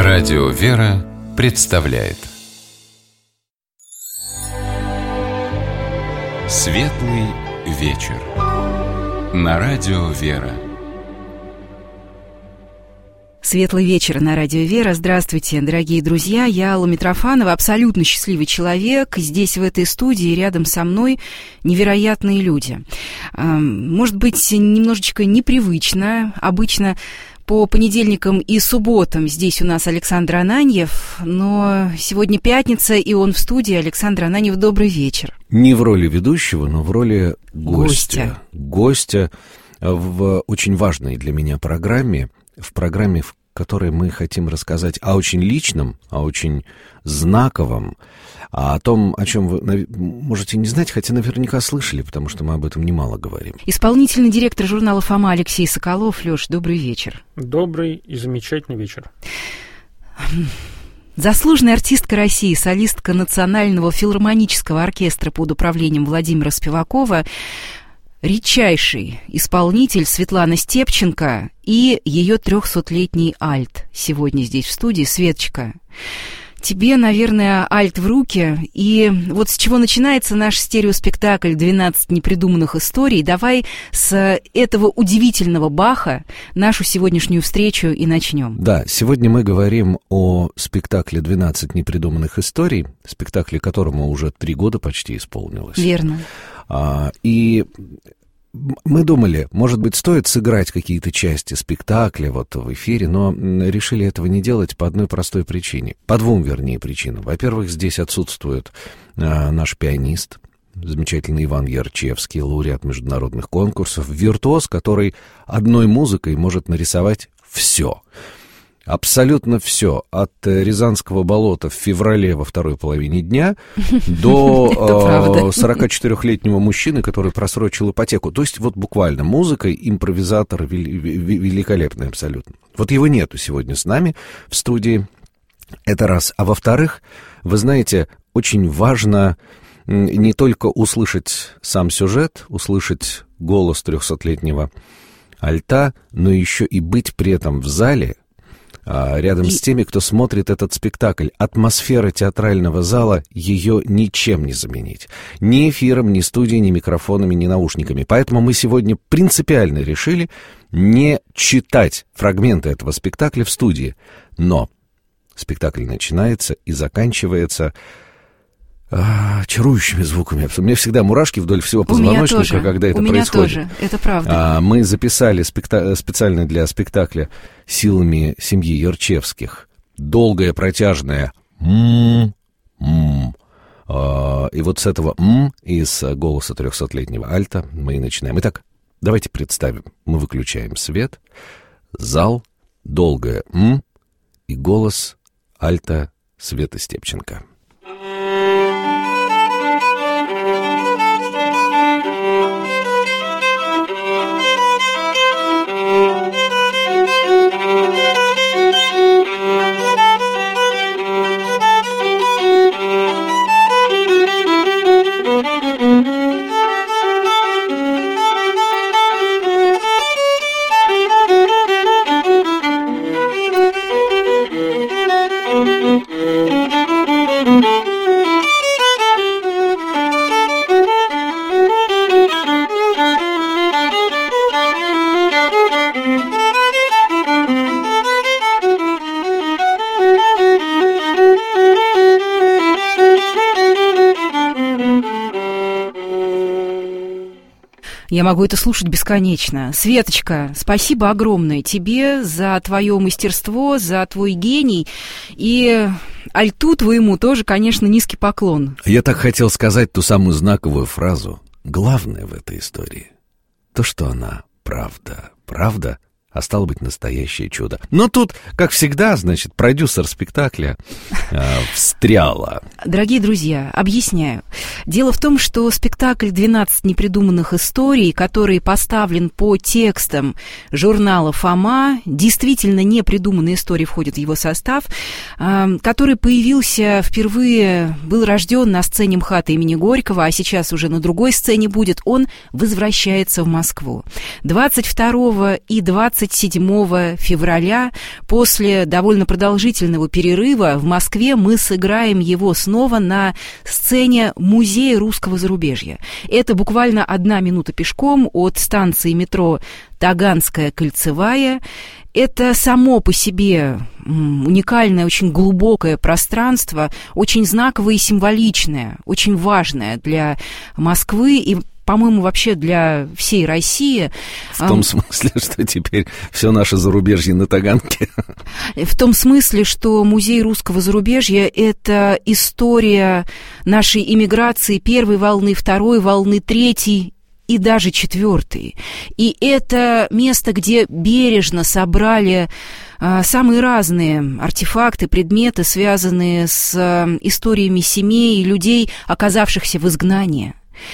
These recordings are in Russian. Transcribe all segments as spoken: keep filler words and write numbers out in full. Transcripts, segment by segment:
Радио «Вера» представляет Светлый вечер на Радио «Вера». Светлый вечер на Радио «Вера». Здравствуйте, дорогие друзья. Я Алла Митрофанова, абсолютно счастливый человек. Здесь, в этой студии, рядом со мной невероятные люди. Может быть, немножечко непривычно. Обычно по понедельникам и субботам здесь у нас Александр Ананьев, но сегодня пятница, и он в студии. Александр Ананьев, добрый вечер. Не в роли ведущего, но в роли Гостя. гостя. Гостя в очень важной для меня программе, в программе, в которой мы хотим рассказать о очень личном, о очень знаковом, а о том, о чем вы можете не знать, хотя наверняка слышали, потому что мы об этом немало говорим. Исполнительный директор журнала «Фома» Алексей Соколов. Лёш, добрый вечер. Добрый и замечательный вечер. Заслуженная артистка России, солистка Национального филармонического оркестра под управлением Владимира Спивакова, редчайший исполнитель Светлана Степченко и ее трехсотлетний альт сегодня здесь в студии. Светочка, тебе, наверное, альт в руки. И вот с чего начинается наш стереоспектакль «двенадцать непридуманных историй». Давай с этого удивительного Баха нашу сегодняшнюю встречу и начнем. Да, сегодня мы говорим о спектакле «двенадцать непридуманных историй», спектакле которому уже три года почти исполнилось. Верно. А, и мы думали, может быть, стоит сыграть какие-то части спектакля вот в эфире, но решили этого не делать по одной простой причине. По двум, вернее, причинам. Во-первых, здесь отсутствует а, наш пианист, замечательный Иван Ярчевский, лауреат международных конкурсов, виртуоз, который одной музыкой может нарисовать все. Абсолютно все. От Рязанского болота в феврале во второй половине дня до сорокачетырёхлетнего мужчины, который просрочил ипотеку. То есть вот буквально музыка, импровизатор великолепный абсолютно. Вот его нету сегодня с нами в студии. Это раз. А во-вторых, вы знаете, очень важно не только услышать сам сюжет, услышать голос трехсотлетнего альта, но еще и быть при этом в зале, рядом и... с теми, кто смотрит этот спектакль. Атмосфера театрального зала, ее ничем не заменить. Ни эфиром, ни студией, ни микрофонами, ни наушниками. Поэтому мы сегодня принципиально решили не читать фрагменты этого спектакля в студии. Но спектакль начинается и заканчивается а, чарующими звуками. У меня всегда мурашки вдоль всего позвоночника, когда это У меня происходит. тоже, это правда. А, мы записали спекта- специально для спектакля силами семьи Ярчевских долгое протяжное «м-м-м». А, и вот с этого «м» из голоса трехсотлетнего альта мы и начинаем. Итак, давайте представим. Мы выключаем свет, зал, долгое «м» и голос альта Светы Степченко. Я могу это слушать бесконечно. Светочка, спасибо огромное тебе за твое мастерство, за твой гений. И альту твоему тоже, конечно, низкий поклон. Я так хотел сказать ту самую знаковую фразу. Главное в этой истории — то, что она правда. Правда, а стало быть, настоящее чудо. Но тут, как всегда, значит, продюсер спектакля э, встряла. Дорогие друзья, объясняю. Дело в том, что спектакль «двенадцать непридуманных историй», который поставлен по текстам журнала «Фома», действительно непридуманные истории входят в его состав, э, который появился впервые, был рожден на сцене МХАТа имени Горького, а сейчас уже на другой сцене будет, он возвращается в Москву. двадцать второго и двадцать двадцать седьмого февраля. После довольно продолжительного перерыва в Москве мы сыграем его снова на сцене Музея русского зарубежья. Это буквально одна минута пешком от станции метро Таганская кольцевая. Это само по себе уникальное, очень глубокое пространство, очень знаковое и символичное, очень важное для Москвы и, по-моему, вообще для всей России. В том смысле, что теперь все наше зарубежье на Таганке. В том смысле, что Музей русского зарубежья — это история нашей иммиграции первой волны, второй волны, третьей и даже четвертой. И это место, где бережно собрали а, самые разные артефакты, предметы, связанные с а, историями семей и людей, оказавшихся в изгнании.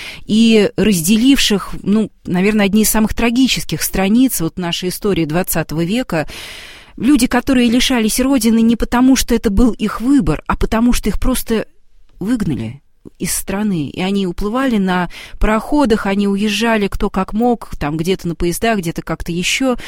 И разделивших, ну, наверное, одни из самых трагических страниц вот нашей истории двадцатого века, люди, которые лишались родины не потому, что это был их выбор, а потому, что их просто выгнали из страны, и они уплывали на пароходах, они уезжали кто как мог, там где-то на поездах, где-то как-то еще.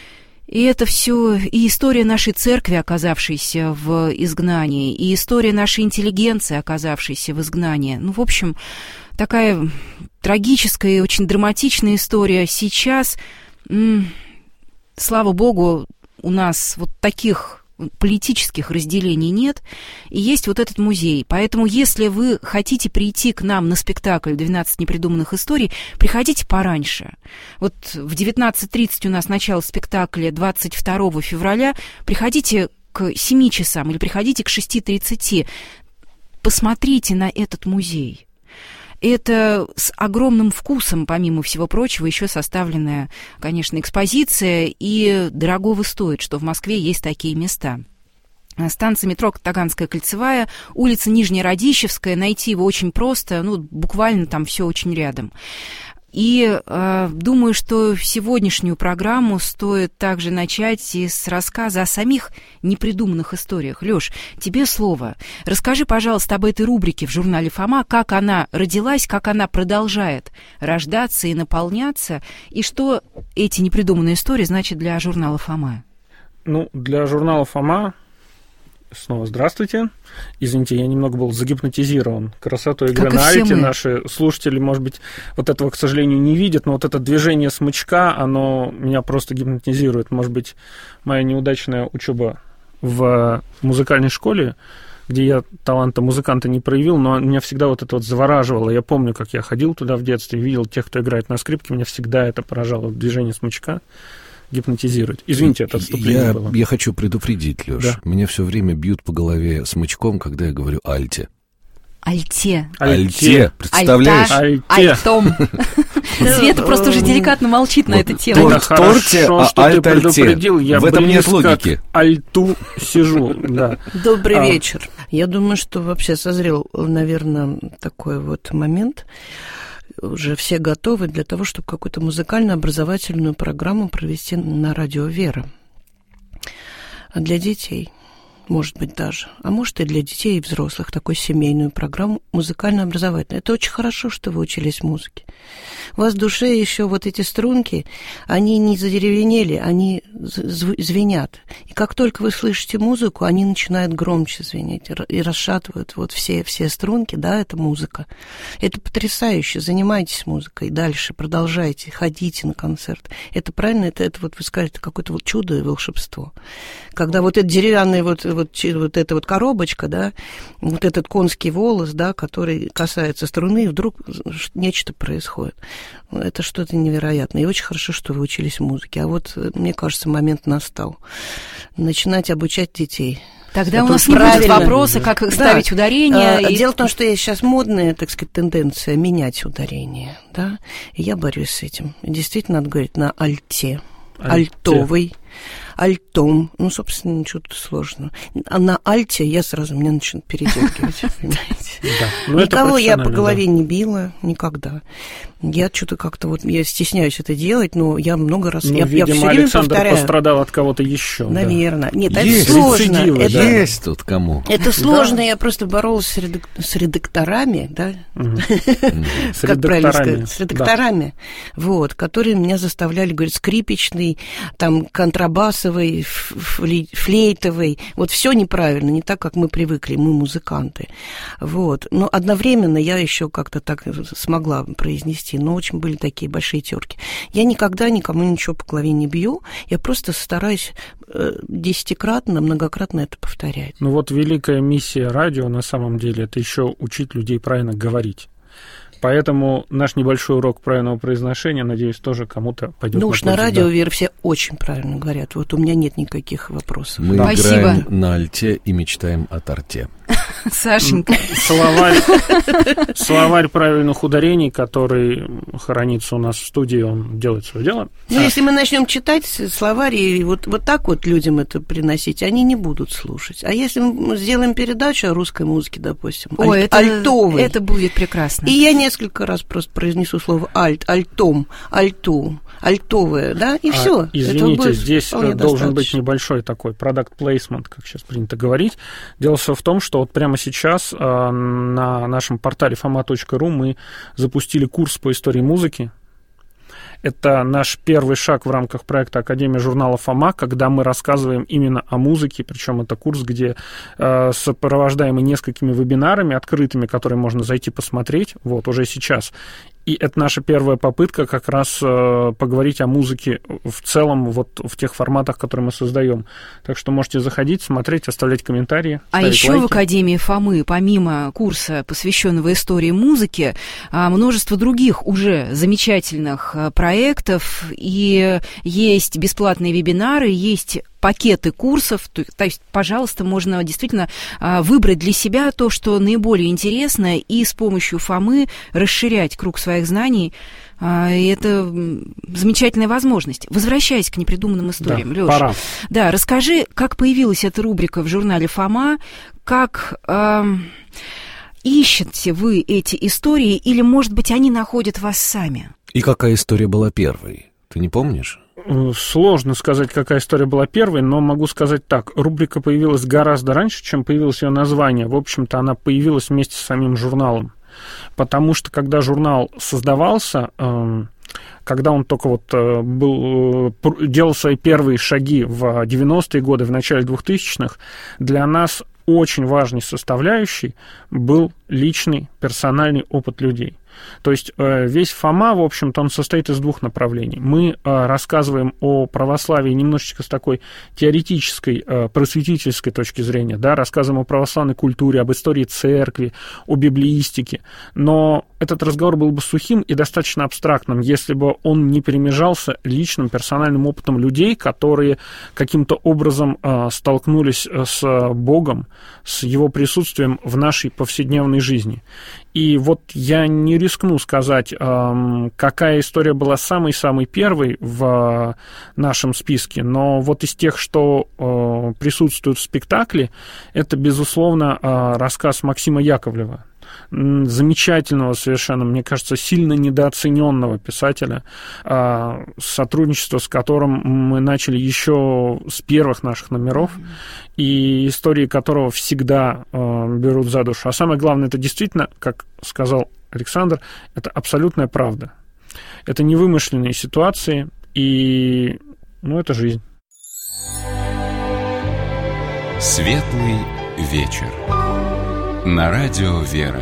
И это все и история нашей церкви, оказавшейся в изгнании, и история нашей интеллигенции, оказавшейся в изгнании. Ну, в общем, такая трагическая и очень драматичная история. Сейчас, м- слава богу, у нас вот таких политических разделений нет, и есть вот этот музей. Поэтому, если вы хотите прийти к нам на спектакль «двенадцать непридуманных историй», приходите пораньше. Вот в девятнадцать тридцать у нас начало спектакля двадцать второго февраля. Приходите к семи часам или приходите к шести тридцати. Посмотрите на этот музей. Это с огромным вкусом, помимо всего прочего, еще составленная, конечно, экспозиция, и дорогого стоит, что в Москве есть такие места. Станция метро Таганская кольцевая, улица Нижняя Радищевская, найти его очень просто, ну, буквально там все очень рядом. И э, думаю, что сегодняшнюю программу стоит также начать и с рассказа о самих непридуманных историях. Лёш, тебе слово. Расскажи, пожалуйста, об этой рубрике в журнале «Фома», как она родилась, как она продолжает рождаться и наполняться, и что эти непридуманные истории значат для журнала «Фома». Ну, для журнала «Фома» снова здравствуйте. Извините, я немного был загипнотизирован красотой игры на альте. Наши слушатели, может быть, вот этого, к сожалению, не видят, но вот это движение смычка, оно меня просто гипнотизирует. Может быть, моя неудачная учеба в музыкальной школе, где я таланта музыканта не проявил, но меня всегда вот это вот завораживало. Я помню, как я ходил туда в детстве, видел тех, кто играет на скрипке, меня всегда это поражало, движение смычка гипнотизирует. Извините, это отступление я, было. Я хочу предупредить, Лёш. Да. Меня все время бьют по голове смычком, когда я говорю «альте». Альте. Альте. Представляешь? Альта. Альтом. Света просто уже деликатно молчит на эту тему. Торт в торте, а альт альте. В этом нет логики. Альту сижу, да. Добрый вечер. Я думаю, что вообще созрел, наверное, такой вот момент. Уже все готовы для того, чтобы какую-то музыкально-образовательную программу провести на радио «Вера». А для детей, может быть, даже. А может, и для детей и взрослых такую семейную программу музыкально-образовательную. Это очень хорошо, что вы учились музыке. У вас в душе еще вот эти струнки, они не задеревенели, они звенят. И как только вы слышите музыку, они начинают громче звенеть и расшатывают вот все, все струнки, да, это музыка. Это потрясающе. Занимайтесь музыкой дальше, продолжайте, ходите на концерт. Это правильно, это, это вот вы скажете, какое-то вот чудо и волшебство. Когда вот эта деревянная вот, вот, вот эта вот коробочка, да, вот этот конский волос, да, который касается струны, и вдруг нечто происходит. Это что-то невероятное. И очень хорошо, что вы учились музыке. А вот, мне кажется, момент настал. Начинать обучать детей. Тогда у нас не будет вопроса, как да. ставить ударение. А, и... Дело в том, что есть сейчас модная, так сказать, тенденция менять ударение. Да? И я борюсь с этим. И действительно, надо говорить на альте. Альте. Альтовый. альтом. Ну, собственно, ничего тут сложного. А на альте я сразу, меня начинают передергивать, понимаете? Никого я по голове не била никогда. Я что-то как-то вот, я стесняюсь это делать, но я много раз, я, я все время Александр повторяю. пострадал от кого-то еще. Наверное. Да. Нет, есть, это сложно. Это, есть тут кому. Это сложно, да. Я просто боролась с, редак... с редакторами, да? Как правильно сказать? С редакторами, вот, которые меня заставляли говорить скрипичный, там, контрабасовый, флейтовый, вот все неправильно, не так, как мы привыкли, мы музыканты. Вот. Но одновременно я еще как-то так смогла произнести, но очень были такие большие терки. Я никогда никому ничего по голове не бью, я просто стараюсь десятикратно, многократно это повторять. Ну вот великая миссия радио на самом деле это еще учить людей правильно говорить. Поэтому наш небольшой урок правильного произношения, надеюсь, тоже кому-то пойдет. Ну уж на радио, да. Вера, все очень правильно говорят. Вот у меня нет никаких вопросов. Мы да. играем на альте и мечтаем о торте. Сашенька. Словарь, словарь правильных ударений, который хранится у нас в студии, он делает свое дело. Ну, а. если мы начнем читать словарь и вот, вот так вот людям это приносить, они не будут слушать. А если мы сделаем передачу о русской музыке, допустим, О, аль- это, альтовой, это будет прекрасно. И я несколько раз просто произнесу слово альт, альтом, альту, альтовая, да, и а, все. Извините, здесь должен достаточно. быть небольшой такой product placement, как сейчас принято говорить. Дело все в том, что вот прямо сейчас э, на нашем портале фома точка ру мы запустили курс по истории музыки. Это наш первый шаг в рамках проекта Академия журнала «Фома», когда мы рассказываем именно о музыке, причем это курс, где э, сопровождаемый несколькими вебинарами открытыми, которые можно зайти посмотреть, вот, уже сейчас. И это наша первая попытка как раз э, поговорить о музыке в целом, вот в тех форматах, которые мы создаем. Так что можете заходить, смотреть, оставлять комментарии. А еще лайки. В Академии Фомы, помимо курса, посвященного истории музыки, множество других уже замечательных проектов. И есть бесплатные вебинары, есть пакеты курсов, то, то есть, пожалуйста, можно действительно а, выбрать для себя то, что наиболее интересно, и с помощью Фомы расширять круг своих знаний. А, и это замечательная возможность. Возвращаясь к непридуманным историям, да, Лёша, да, расскажи, как появилась эта рубрика в журнале «Фома», как а, ищете вы эти истории, или, может быть, они находят вас сами? И какая история была первой? Ты не помнишь? Сложно сказать, какая история была первой, но могу сказать так. Рубрика появилась гораздо раньше, чем появилось ее название. В общем-то, она появилась вместе с самим журналом. Потому что, когда журнал создавался, когда он только вот был, делал свои первые шаги в девяностые годы, в начале двухтысячных, для нас очень важной составляющей был личный, персональный опыт людей. То есть весь Фома, в общем-то, он состоит из двух направлений. Мы рассказываем о православии немножечко с такой теоретической, просветительской точки зрения, да, рассказываем о православной культуре, об истории церкви, о библеистике. Но этот разговор был бы сухим и достаточно абстрактным, если бы он не перемежался личным, персональным опытом людей, которые каким-то образом столкнулись с Богом, с Его присутствием в нашей повседневной жизни. И вот я не рискну сказать, какая история была самой-самой первой в нашем списке, но вот из тех, что присутствуют в спектакле, это, безусловно, рассказ Максима Яковлева. Замечательного совершенно, мне кажется, сильно недооцененного писателя, сотрудничество с которым мы начали еще с первых наших номеров, и истории которого всегда берут за душу. А самое главное, это действительно, как сказал Александр, это абсолютная правда. Это не вымышленные ситуации, и, ну, это жизнь. Светлый вечер. На радио «Вера».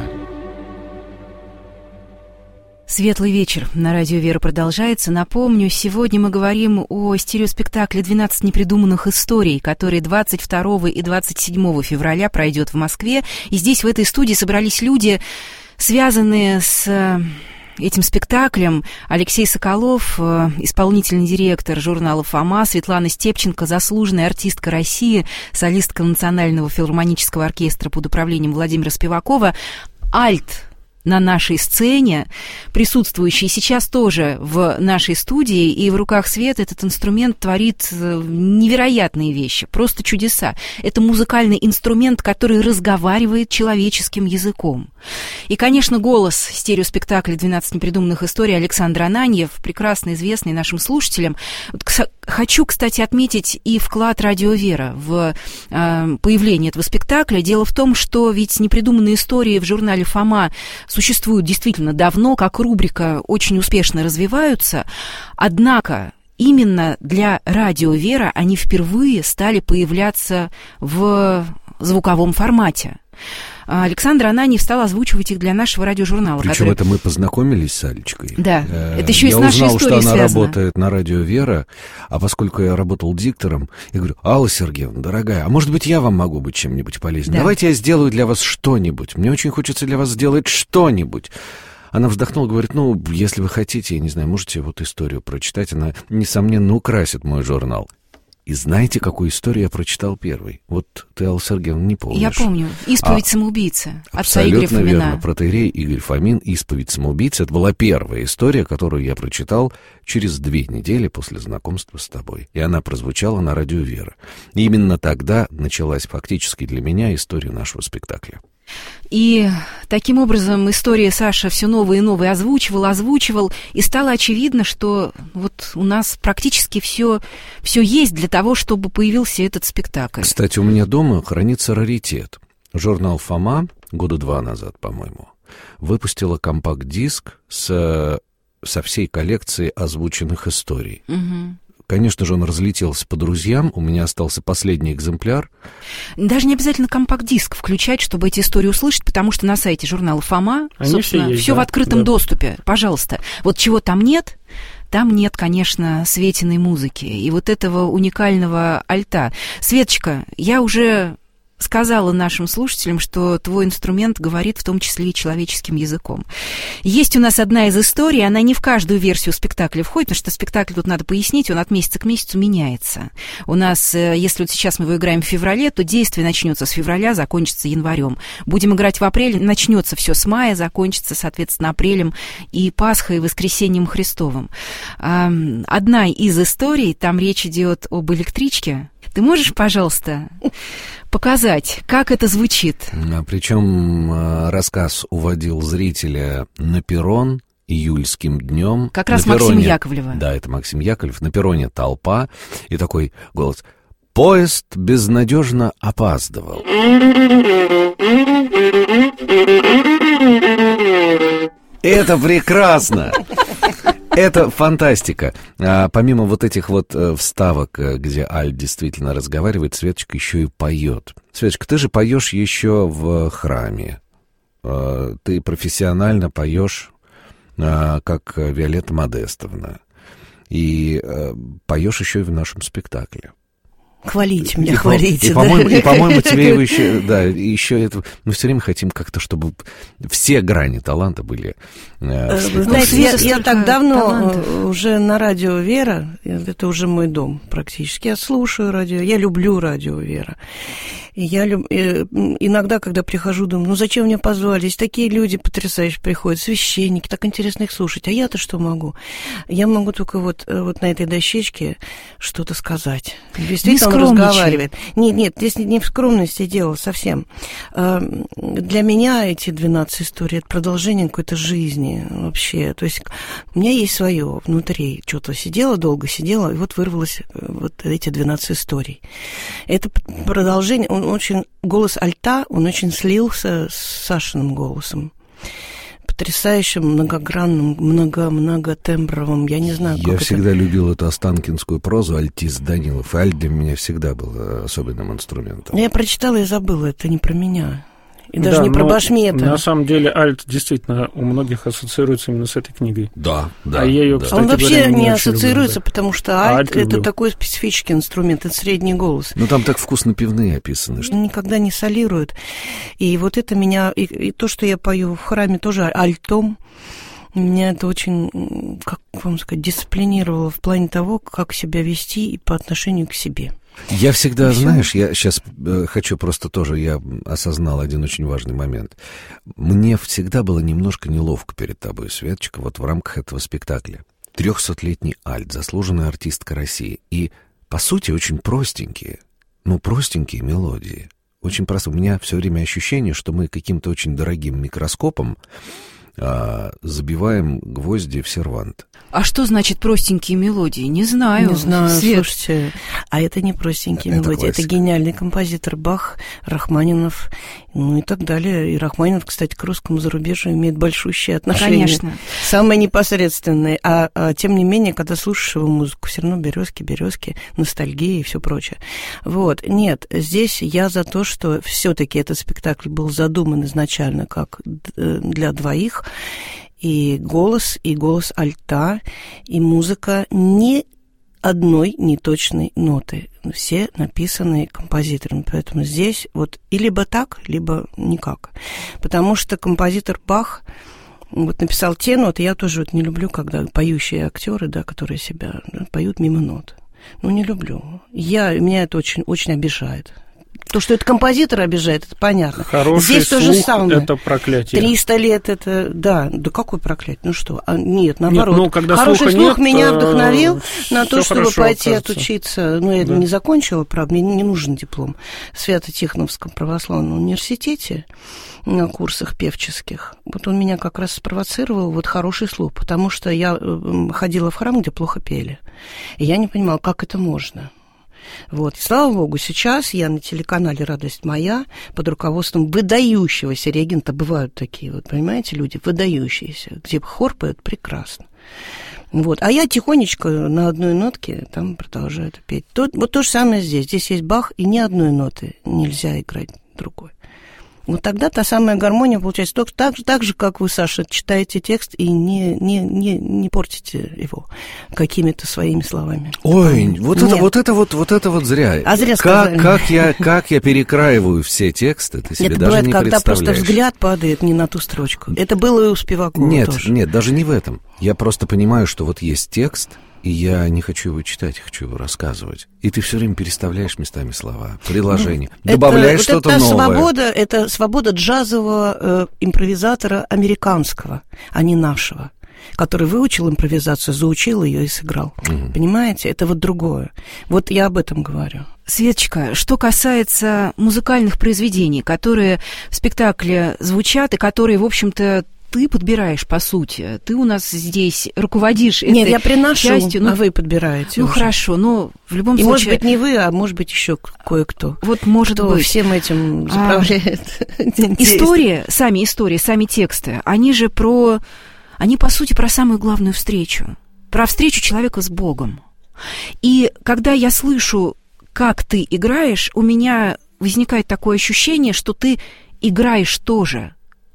Светлый вечер на радио «Вера» продолжается. Напомню, сегодня мы говорим о стереоспектакле «двенадцать непридуманных историй», который двадцать второго и двадцать седьмого февраля пройдет в Москве. И здесь, в этой студии, собрались люди, связанные с этим спектаклем. Алексей Соколов, исполнительный директор журнала «Фома», Светлана Степченко, заслуженная артистка России, солистка Национального филармонического оркестра под управлением Владимира Спивакова. Альт на нашей сцене, присутствующий сейчас тоже в нашей студии, и в руках Светы этот инструмент творит невероятные вещи, просто чудеса. Это музыкальный инструмент, который разговаривает человеческим языком. И, конечно, голос стереоспектакля «двенадцать непридуманных историй» Александр Ананьев, прекрасно известный нашим слушателям. Хочу, кстати, отметить и вклад «Радио Вера» в э, появление этого спектакля. Дело в том, что ведь непридуманные истории в журнале «Фома» существуют действительно давно, как рубрика очень успешно развиваются, однако именно для «Радио Вера» они впервые стали появляться в звуковом формате. Александр Ананьев стал озвучивать их для нашего радиожурнала. Причем который... это мы познакомились с Алечкой. Да, э, это еще и с нашей историей связано. Я узнал, что она работает на «Радио Вера», а поскольку я работал диктором, я говорю: Алла Сергеевна, дорогая, а может быть, я вам могу быть чем-нибудь полезным? Да. Давайте я сделаю для вас что-нибудь. Мне очень хочется для вас сделать что-нибудь. Она вздохнула, говорит: ну, если вы хотите, я не знаю, можете вот историю прочитать. Она, несомненно, украсит мой журнал. И знаете, какую историю я прочитал первой? Вот ты, Алла Сергеевна, не помнишь. Я помню. «Исповедь а, самоубийцы» отца Игоря Фомина. Абсолютно верно. Протоиерей Игорь Фомин, «Исповедь самоубийцы». Это была первая история, которую я прочитал через две недели после знакомства с тобой. И она прозвучала на «Радио Вера». И именно тогда началась фактически для меня история нашего спектакля. И таким образом история Саша все новые и новые озвучивал, озвучивал, и стало очевидно, что вот у нас практически все, все есть для того, чтобы появился этот спектакль. Кстати, у меня дома хранится раритет. Журнал «Фома» года два назад, по-моему, выпустила компакт-диск с, со всей коллекцией озвученных историй. Угу. Конечно же, он разлетелся по друзьям, у меня остался последний экземпляр. Даже не обязательно компакт-диск включать, чтобы эти истории услышать, потому что на сайте журнала «Фома», они собственно, все, есть, все да? в открытом да. доступе. Пожалуйста. Вот чего там нет, там нет, конечно, Светиной музыки и вот этого уникального альта. Светочка, я уже сказала нашим слушателям, что твой инструмент говорит в том числе и человеческим языком. Есть у нас одна из историй, она не в каждую версию спектакля входит, потому что спектакль, тут надо пояснить, он от месяца к месяцу меняется. У нас, если вот сейчас мы его играем в феврале, то действие начнется с февраля, закончится январем. Будем играть в апреле, начнется все с мая, закончится, соответственно, апрелем и Пасхой, и Воскресением Христовым. Одна из историй, там речь идет об электричке. Ты можешь, пожалуйста, показать, как это звучит? Причем рассказ уводил зрителя на перрон июльским днем. Как раз на перроне, Максим Яковлева. Да, это Максим Яковлев. На перроне толпа и такой голос: поезд безнадежно опаздывал. Это прекрасно! Это фантастика. А, помимо вот этих вот э, вставок, где Аль действительно разговаривает, Светочка еще и поет. Светочка, ты же поешь еще в храме. А, ты профессионально поешь, а, как Виолетта Модестовна. И а, поешь еще и в нашем спектакле. Хвалите меня, и, хвалите. И, да? по-моему, и, по-моему, тебе его еще, да, еще это... Мы все время хотим как-то, чтобы все грани таланта были... Э, Знаете, я, я так давно талантов. Уже на «Радио Вера», это уже мой дом практически, я слушаю радио, я люблю «Радио Вера». И я люб... иногда, когда прихожу, думаю, ну зачем меня позвали? Здесь такие люди потрясающие приходят, священники, так интересно их слушать. А я-то что могу? Я могу только вот, вот на этой дощечке что-то сказать. Действительно, он разговаривает. Нет, нет, здесь не в скромности дело совсем. Для меня эти двенадцать историй — это продолжение какой-то жизни вообще. То есть у меня есть свое внутри. Что-то сидела, долго сидела, и вот вырвалось вот эти двенадцать историй. Это продолжение... Он очень, голос альта, он очень слился с Сашиным голосом. Потрясающим, многогранным, много-многотембровым, я не знаю, как Я это... всегда любил эту останкинскую прозу, альтист Данилов. Аль для меня всегда был особенным инструментом. Я прочитала и забыла, это не про меня. И даже да, не про Башмета. На самом деле альт действительно у многих ассоциируется именно с этой книгой. Да, да. А я ее, да. кстати, Он вообще говоря, не, не ассоциируется, люблю, да. потому что альт, альт это люблю. такой специфический инструмент, это средний голос. Ну, там так вкусно пивные описаны. Что... Никогда не солирует. И вот это меня... И, и то, что я пою в храме тоже альтом, меня это очень, как вам сказать, дисциплинировало в плане того, как себя вести и по отношению к себе. Я всегда, знаешь, я сейчас хочу просто тоже, я осознал один очень важный момент. Мне всегда было немножко неловко перед тобой, Светочка, вот в рамках этого спектакля. Трехсотлетний альт, заслуженная артистка России. И, по сути, очень простенькие, ну, простенькие мелодии. Очень просто. У меня все время ощущение, что мы каким-то очень дорогим микроскопом а, забиваем гвозди в сервант. А что значит простенькие мелодии? Не знаю. Не знаю, Свет. Слушайте, а это не простенькие Это мелодии, классика. это гениальный композитор Бах, Рахманинов, ну и так далее. И Рахманинов, кстати, к русскому зарубежью имеет большущее отношение. Конечно. Самое непосредственное. А, а тем не менее, когда слушаешь его музыку, все равно березки, березки, ностальгия и все прочее. Вот. Нет, здесь я за то, что все-таки этот спектакль был задуман изначально как для двоих. И голос, и голос альта, и музыка ни одной неточной ноты. Все написаны композитором. Поэтому здесь вот и либо так, либо никак. Потому что композитор Бах вот написал те ноты. Я тоже вот не люблю, когда поющие актеры, да, которые себя да, поют мимо нот. Ну, не люблю. Я, меня это очень, очень обижает. То, что это композитор обижает, это понятно. Хороший Здесь то же слух самое. Это проклятие. Триста лет это, да, да какое проклятие? Ну что, а, нет, наоборот. Нет, ну, когда Хороший слуха слух нет, меня вдохновил всё на то, чтобы хорошо, пойти кажется. отучиться. Ну, я Да. не закончила, правда, мне не нужен диплом. В Свято-Тихоновском православном университете на курсах певческих. Вот он меня как раз спровоцировал, вот хороший слух, потому что я ходила в храм, где плохо пели. И я не понимала, как это можно. Вот. Слава богу, сейчас я на телеканале «Радость моя» под руководством выдающегося регента, бывают такие, вот, понимаете, люди, выдающиеся, где хор поет прекрасно. Вот. А я тихонечко на одной нотке там продолжаю это петь. То, вот то же самое здесь. Здесь есть Бах, и ни одной ноты нельзя играть другой. Вот тогда та самая гармония получается только так, так же, как вы, Саша, читаете текст и не, не, не, не портите его какими-то своими словами. Ой, вот Нет. это, вот это вот, вот это вот зря. А зря как, сказали. как, я, как я перекраиваю все тексты, ты себе Это даже бывает, не когда просто представляешь. взгляд падает не на ту строчку. Это было и у Спивакова Нет, тоже. нет, даже не в этом. Я просто понимаю, что вот есть текст, и я не хочу его читать, я хочу его рассказывать. И ты все время переставляешь местами слова, предложения, Ну, добавляешь это, что-то вот это новое. Свобода, это свобода джазового э, импровизатора американского, а не нашего, который выучил импровизацию, заучил ее и сыграл. Мгм. Понимаете? Это вот другое. Вот я об этом говорю. Светочка, что касается музыкальных произведений, которые в спектакле звучат и которые, в общем-то, ты подбираешь, по сути. Ты у нас здесь руководишь этой Нет, я приношу, частью. Ну, а вы подбираете. ну уже. хорошо, но в любом И, случае... может быть, не вы, а может быть, еще кое-кто. Вот может Кто быть. всем этим заправляет. Истории, сами истории, сами тексты, они же про... Они, по сути, про самую главную встречу. Про встречу человека с Богом. И когда я слышу, как ты играешь, у меня возникает такое ощущение, что ты играешь тоже.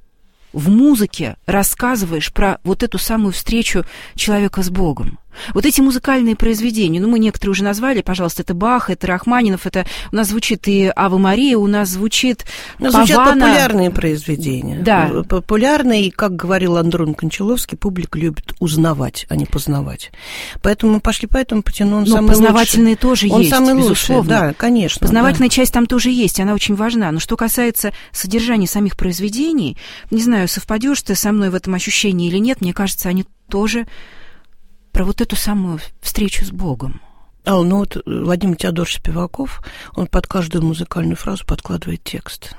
В музыке рассказываешь про вот эту самую встречу человека с Богом. Вот эти музыкальные произведения, ну, мы некоторые уже назвали, пожалуйста, это Бах, это Рахманинов, это у нас звучит и Ава Мария, у нас звучит Ну, звучат Павана. популярные произведения. Да. Популярные, и, как говорил Андрон Кончаловский, публика любит узнавать, а не познавать. Поэтому мы пошли по этому пути, но он Но самый познавательные лучший. тоже Он есть, самый лучший, безусловно. да, конечно. Познавательная да. часть там тоже есть, она очень важна. Но что касается содержания самих произведений, не знаю, совпадешь ты со мной в этом ощущении или нет, мне кажется, они тоже про вот эту самую встречу с Богом. А, ну вот Владимир Теодорович Спиваков, он под каждую музыкальную фразу подкладывает текст.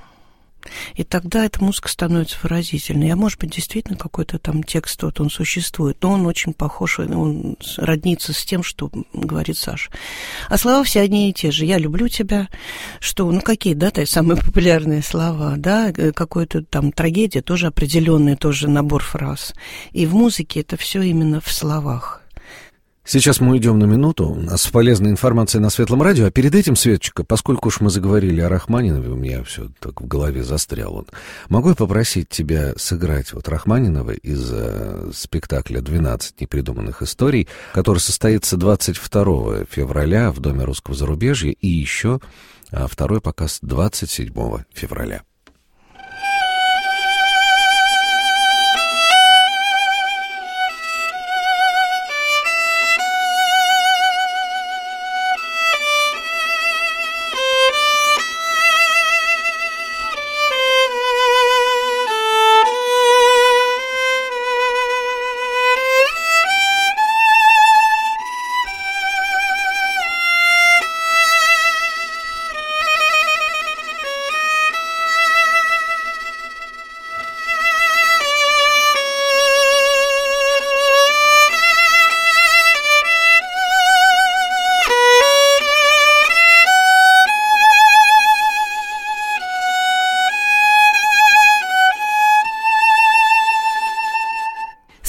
И тогда эта музыка становится выразительной. А может быть, действительно какой-то там текст, вот он существует, но он очень похож, он роднится с тем, что говорит Саша. А слова все одни и те же. «Я люблю тебя», что, ну, какие, да, то есть самые популярные слова, да, какой-то там трагедия, тоже определенный тоже набор фраз. И в музыке это все именно в словах. Сейчас мы уйдем на минуту. У нас полезная информация на Светлом радио. А перед этим, Светочка, поскольку уж мы заговорили о Рахманинове, у меня все так в голове застрял он. Могу я попросить тебя сыграть вот Рахманинова из э, спектакля «двенадцать непридуманных историй», который состоится двадцать второго февраля в Доме русского зарубежья, и еще а, второй показ двадцать седьмого февраля.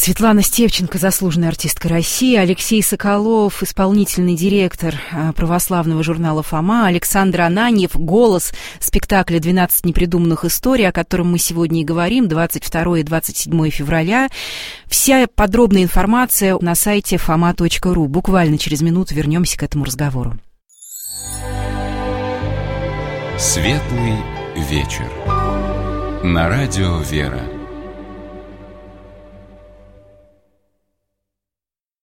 Светлана Степченко, заслуженная артистка России, Алексей Соколов, исполнительный директор православного журнала «Фома», Александр Ананьев, голос спектакля «двенадцать непридуманных историй», о котором мы сегодня и говорим, двадцать второе и двадцать седьмое февраля. Вся подробная информация на сайте фома точка ру. Буквально через минуту вернемся к этому разговору. Светлый вечер. На радио «Вера».